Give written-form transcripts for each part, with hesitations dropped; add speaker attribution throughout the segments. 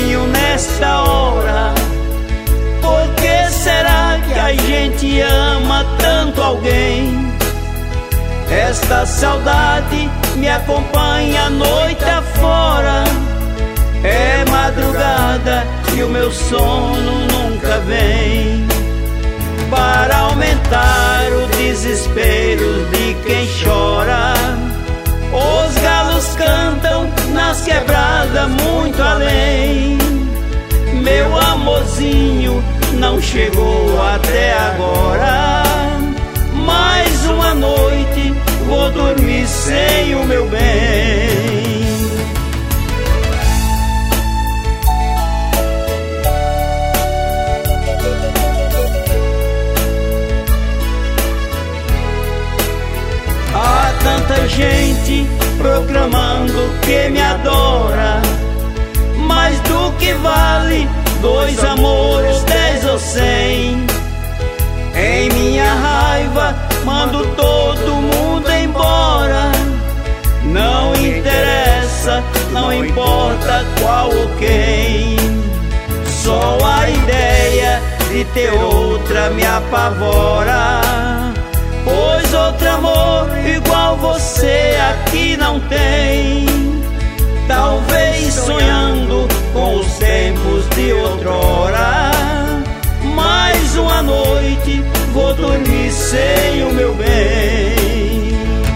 Speaker 1: tenho nesta hora. Por que será que a gente ama tanto alguém? Esta saudade me acompanha a noite afora. É madrugada e o meu sono nunca vem. Para aumentar o desespero de quem chora, os galos cantam nas quebradas muito além. Meu amorzinho não chegou até agora. Mais uma noite vou dormir sem o meu bem. Há tanta gente proclamando que me adora, mas do que vale 2 amores, 10 ou 100? Em minha raiva mando todo mundo embora. Não interessa, não importa qual ou quem. Só a ideia de ter outra me apavora. Pois outro amor igual você aqui não tem. Talvez sonhando com os tempos de outrora. Mais uma noite vou dormir sem o meu bem.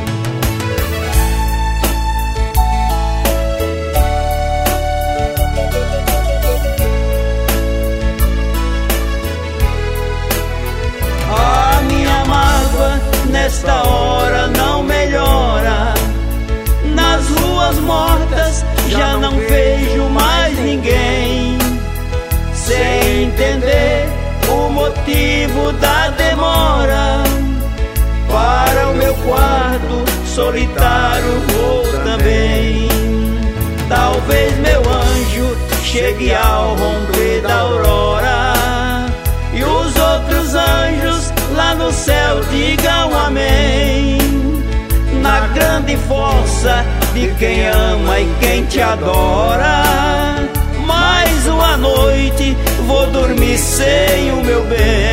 Speaker 1: A minha mágoa nesta hora não melhora. Nas ruas mortas já não vejo mais ninguém. Sem entender o motivo da demora, para o meu quarto solitário vou também. Talvez meu anjo chegue ao romper da aurora, e os outros anjos lá no céu digam amém. Na grande força de quem ama e quem te adora, mais uma noite vou dormir sem o meu bem.